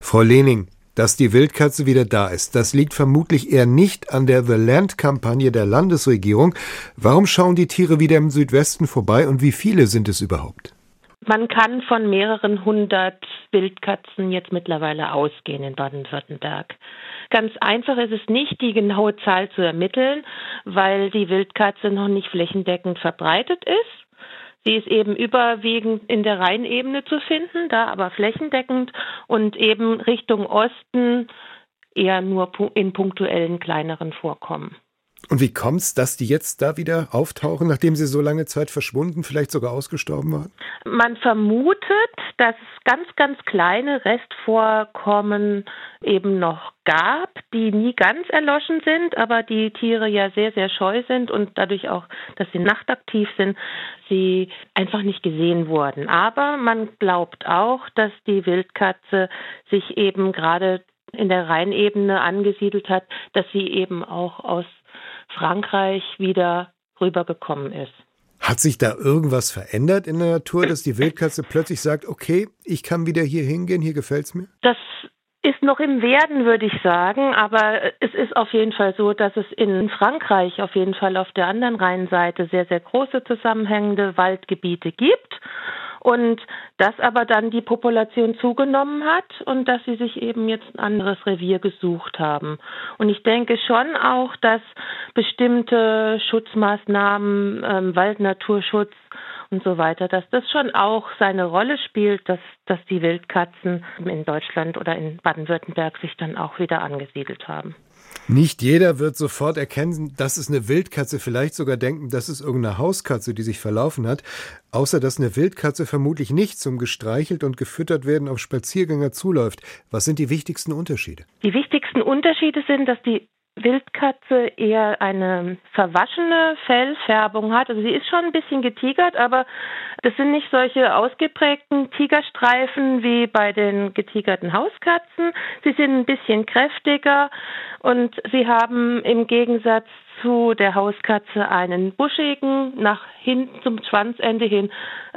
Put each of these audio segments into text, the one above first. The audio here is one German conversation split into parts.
Frau Lehning, dass die Wildkatze wieder da ist, das liegt vermutlich eher nicht an der The Land-Kampagne der Landesregierung. Warum schauen die Tiere wieder im Südwesten vorbei und wie viele sind es überhaupt? Man kann von mehreren hundert Wildkatzen jetzt mittlerweile ausgehen in Baden-Württemberg. Ganz einfach ist es nicht, die genaue Zahl zu ermitteln, weil die Wildkatze noch nicht flächendeckend verbreitet ist. Sie ist eben überwiegend in der Rheinebene zu finden, da aber flächendeckend und eben Richtung Osten eher nur in punktuellen kleineren Vorkommen. Und wie kommt es, dass die jetzt da wieder auftauchen, nachdem sie so lange Zeit verschwunden, vielleicht sogar ausgestorben waren? Man vermutet, dass es ganz, ganz kleine Restvorkommen eben noch gab, die nie ganz erloschen sind, aber die Tiere ja sehr, sehr scheu sind und dadurch auch, dass sie nachtaktiv sind, sie einfach nicht gesehen wurden. Aber man glaubt auch, dass die Wildkatze sich eben gerade in der Rheinebene angesiedelt hat, dass sie eben auch aus Frankreich wieder rübergekommen ist. Hat sich da irgendwas verändert in der Natur, dass die Wildkatze plötzlich sagt, okay, ich kann wieder hier hingehen, hier gefällt's mir? Das ist noch im Werden, würde ich sagen, aber es ist auf jeden Fall so, dass es in Frankreich auf jeden Fall auf der anderen Rheinseite sehr, sehr große zusammenhängende Waldgebiete gibt. Und dass aber dann die Population zugenommen hat und dass sie sich eben jetzt ein anderes Revier gesucht haben. Und ich denke schon auch, dass bestimmte Schutzmaßnahmen, Waldnaturschutz und so weiter, dass das schon auch seine Rolle spielt, dass die Wildkatzen in Deutschland oder in Baden-Württemberg sich dann auch wieder angesiedelt haben. Nicht jeder wird sofort erkennen, das ist eine Wildkatze, vielleicht sogar denken, das ist irgendeine Hauskatze, die sich verlaufen hat. Außer dass eine Wildkatze vermutlich nicht zum gestreichelt und gefüttert werden auf Spaziergänger zuläuft. Was sind die wichtigsten Unterschiede? Die wichtigsten Unterschiede sind, dass die Wildkatze eher eine verwaschene Fellfärbung hat. Also sie ist schon ein bisschen getigert, aber das sind nicht solche ausgeprägten Tigerstreifen wie bei den getigerten Hauskatzen. Sie sind ein bisschen kräftiger und sie haben im Gegensatz zu der Hauskatze einen buschigen, nach hinten zum Schwanzende hin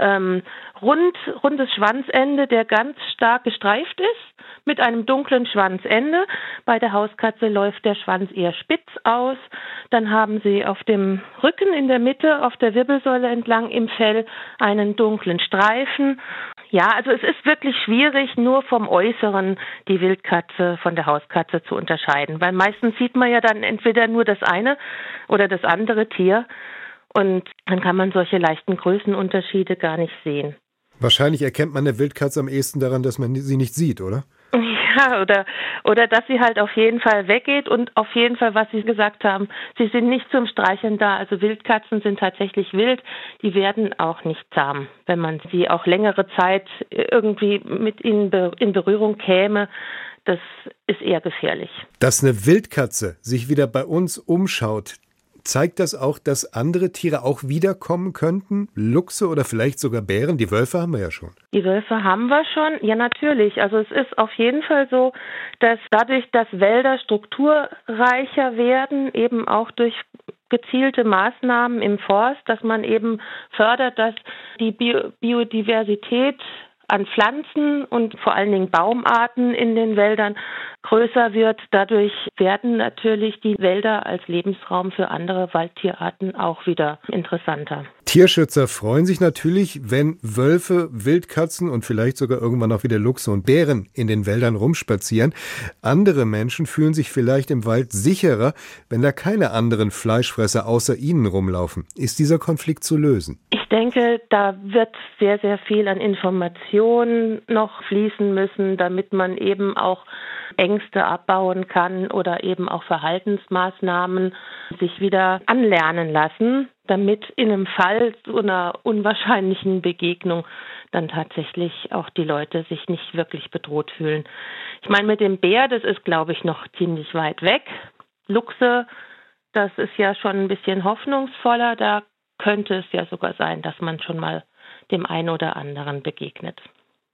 rundes Schwanzende, der ganz stark gestreift ist, mit einem dunklen Schwanzende. Bei der Hauskatze läuft der Schwanz eher spitz aus. Dann haben sie auf dem Rücken in der Mitte, auf der Wirbelsäule entlang im Fell einen dunklen Streifen. Ja, also es ist wirklich schwierig, nur vom Äußeren die Wildkatze von der Hauskatze zu unterscheiden, weil meistens sieht man ja dann entweder nur das eine oder das andere Tier und dann kann man solche leichten Größenunterschiede gar nicht sehen. Wahrscheinlich erkennt man eine Wildkatze am ehesten daran, dass man sie nicht sieht, oder? Ja, oder dass sie halt auf jeden Fall weggeht und auf jeden Fall, was Sie gesagt haben, sie sind nicht zum Streicheln da. Also Wildkatzen sind tatsächlich wild, die werden auch nicht zahm. Wenn man sie auch längere Zeit irgendwie mit ihnen in Berührung käme, das ist eher gefährlich. Dass eine Wildkatze sich wieder bei uns umschaut, zeigt das auch, dass andere Tiere auch wiederkommen könnten? Luchse oder vielleicht sogar Bären? Die Wölfe haben wir ja schon. Die Wölfe haben wir schon, ja natürlich. Also es ist auf jeden Fall so, dass dadurch, dass Wälder strukturreicher werden, eben auch durch gezielte Maßnahmen im Forst, dass man eben fördert, dass die Biodiversität an Pflanzen und vor allen Dingen Baumarten in den Wäldern größer wird. Dadurch werden natürlich die Wälder als Lebensraum für andere Waldtierarten auch wieder interessanter. Tierschützer freuen sich natürlich, wenn Wölfe, Wildkatzen und vielleicht sogar irgendwann auch wieder Luchse und Bären in den Wäldern rumspazieren. Andere Menschen fühlen sich vielleicht im Wald sicherer, wenn da keine anderen Fleischfresser außer ihnen rumlaufen. Ist dieser Konflikt zu lösen? Ich denke, da wird sehr, sehr viel an Informationen noch fließen müssen, damit man eben auch Ängste abbauen kann oder eben auch Verhaltensmaßnahmen sich wieder anlernen lassen, damit in einem Fall so einer unwahrscheinlichen Begegnung dann tatsächlich auch die Leute sich nicht wirklich bedroht fühlen. Ich meine, mit dem Bär, das ist, glaube ich, noch ziemlich weit weg. Luchse, das ist ja schon ein bisschen hoffnungsvoller, da könnte es ja sogar sein, dass man schon mal dem einen oder anderen begegnet.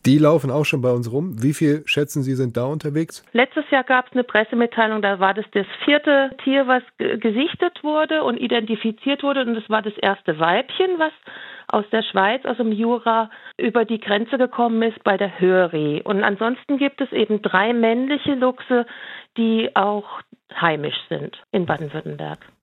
Die laufen auch schon bei uns rum. Wie viel, schätzen Sie, sind da unterwegs? Letztes Jahr gab es eine Pressemitteilung, da war das 4. Tier, was gesichtet wurde und identifiziert wurde. Und das war das erste Weibchen, was aus der Schweiz, aus dem Jura, über die Grenze gekommen ist bei der Höri. Und ansonsten gibt es eben 3 männliche Luchse, die auch heimisch sind in Baden-Württemberg.